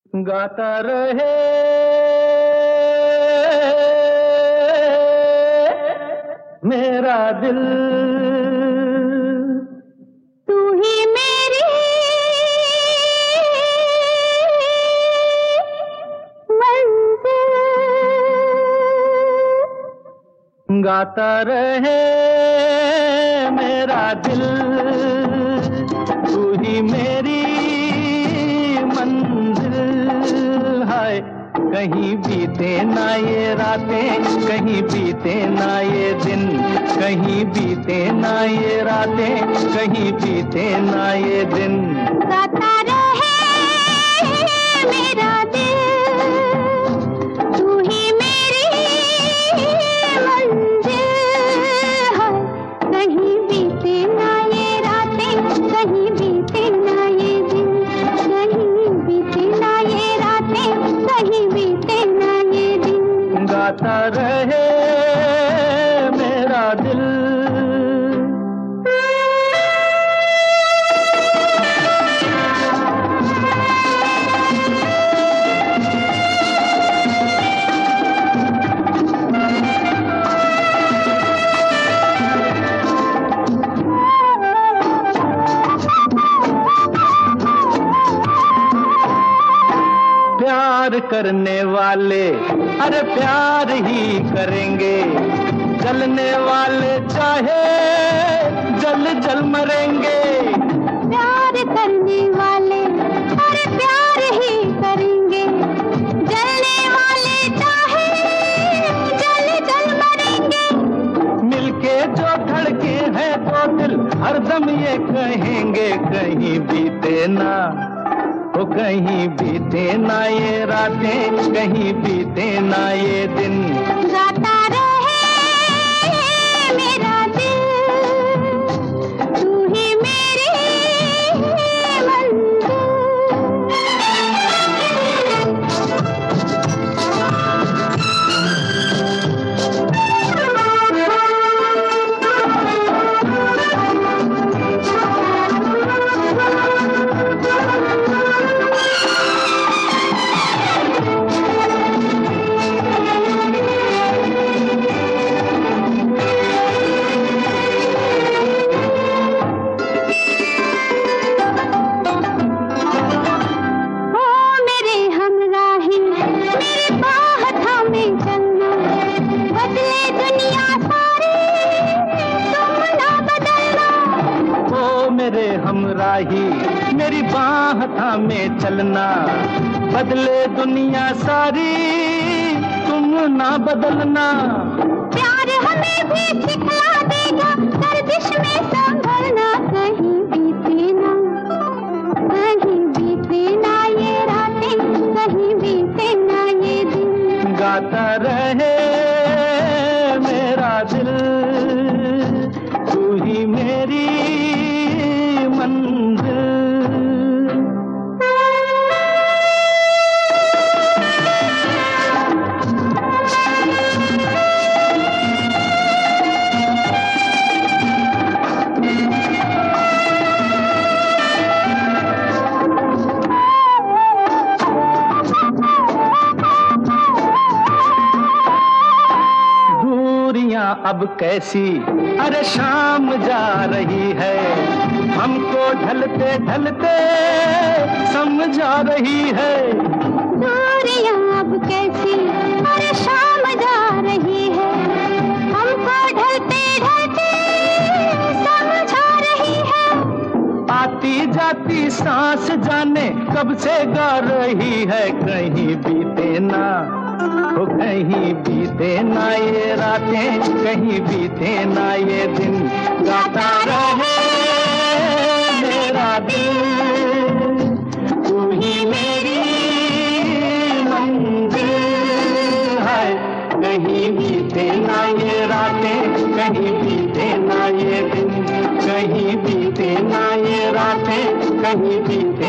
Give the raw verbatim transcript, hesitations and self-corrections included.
गाता रहे मेरा दिल, तू ही मेरी मंजिल। गाता रहे मेरा दिल, तू ही मेरी मंजिल। हाय कहीं बीते ना ये रातें, कहीं बीते ना ये दिन, कहीं बीते ना ये रातें, कहीं बीते ना ये दिन। गाता रहे मेरा दिल, तू ही मेरी मंजिल। है कहीं बीते ना ये रातें, कहीं बीते ना ये दिन, कहीं बीते ना ये रातें, कहीं बीते ना ये दिन। गाता रहे मेरा दिल। प्यार करने वाले अरे प्यार ही करेंगे, जलने वाले चाहे जल जल मरेंगे। प्यार करने वाले अरे प्यार ही करेंगे, जलने वाले चाहे जल जल मरेंगे। मिलके जो धड़के हैं तो दिल हरदम ये कहेंगे, कहीं बीते ना ओ कहीं बीते ना ये रातें, कहीं बीते ना ये दिन। गाता रहे मेरा दिल, तू ही मेरी मंजिल। मेरे हमराही मेरी बाह थामे चलना, बदले दुनिया सारी तुम ना बदलना। प्यार हमें भी सिखला देगा गर्दिश में संभलना, कहीं बीते ना कहीं बीते ना ये रातें, कहीं बीते ना ये दिन। गाता रहे मेरा दिल, तू ही मेरी मंजिल। अब कैसी अरे शाम जा रही है, हमको ढलते ढलते समझा रही है। दूरियां अब कैसी अरे शाम जा रही है, हमको ढलते ढलते समझा रही है। आती जाती सांस जाने कब से गा रही है, कहीं बीते ना ओ कहीं बीते ना ये रातें, कहीं बीते ना ये दिन। गाता रहे मेरा दिल, तू ही मेरी मंजिल। है कहीं बीते ना ये रातें, कहीं बीते ना ये दिन, कहीं बीते ना ये रातें, कहीं बीते